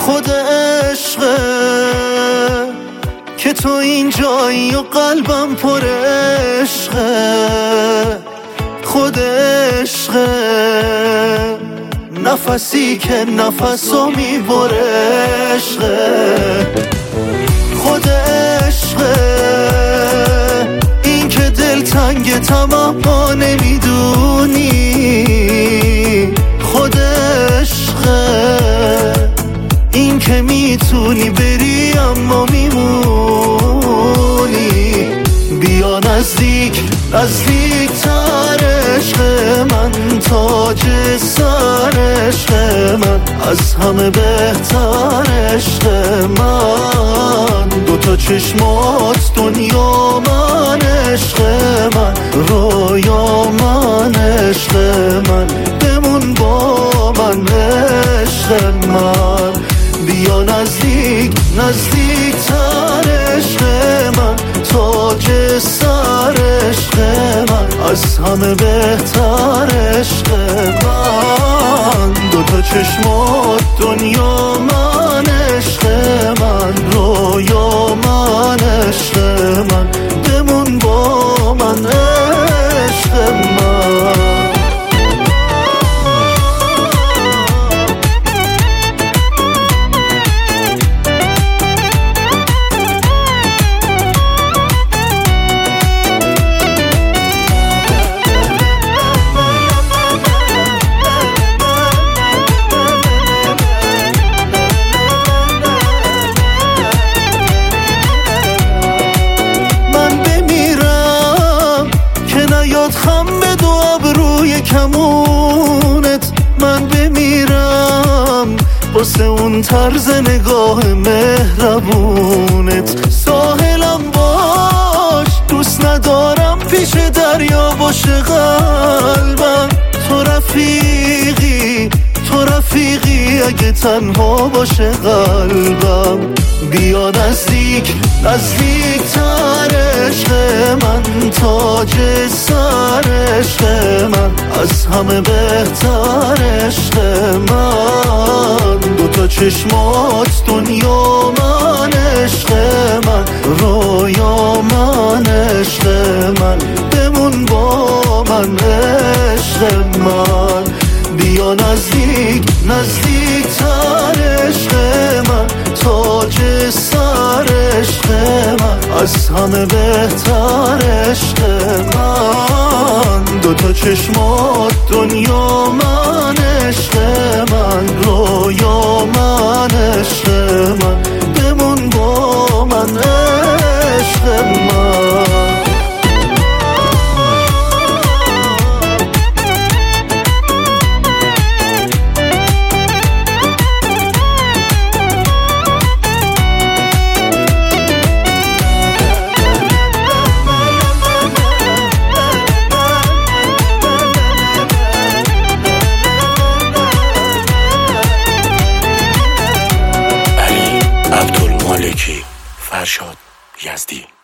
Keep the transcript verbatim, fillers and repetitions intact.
خود عشقه که تو اینجایی و قلبم پر عشقه. خود عشقه نفسی که نفسو میبره عشقه. خود عشقه این که دل تنگ تمام نمیدونی. خود عشقه این که میتونی بری اما میمونی. بیا نزدیک نزدیک تر عشق من، تاج سر عشق من، از همه بهتر عشق من. دوتا چشمات دنیا من، عشق من رویا من، عشق من بمون با من عشق من. بیا نزدیک نزدیک تر عشق من، تاج سر عشق من، از همه بهتر عشق من. دوتا چشمات دنیا من، عشق من رویا من، عشق من بمون با من عشق من. خم به دو ابروی کمونت من بمیرم، واسه اون طرز نگاه مهربونت. ساحلم باش دوست ندارم پیش دریا باشه قلبم. تو رفیقی تو رفیقی اگه تنها باشه قلبم. بیا نزدیک نزدیک تر عشق من، تاج سر عشق من، از همه بهتر عشق من. دوتا چشمات دنیا من، عشق من رویا من، عشق من بمون با من عشق من. بیا نزدیک نزدیک تر عشق من، تاج سر عشق من، از همه بهتر عشق من. دوتا چشمات دنیا من، عشق من رویا من، عشق من بمون با من عشق من. علی عبدالمالکی، فرشاد یزدی.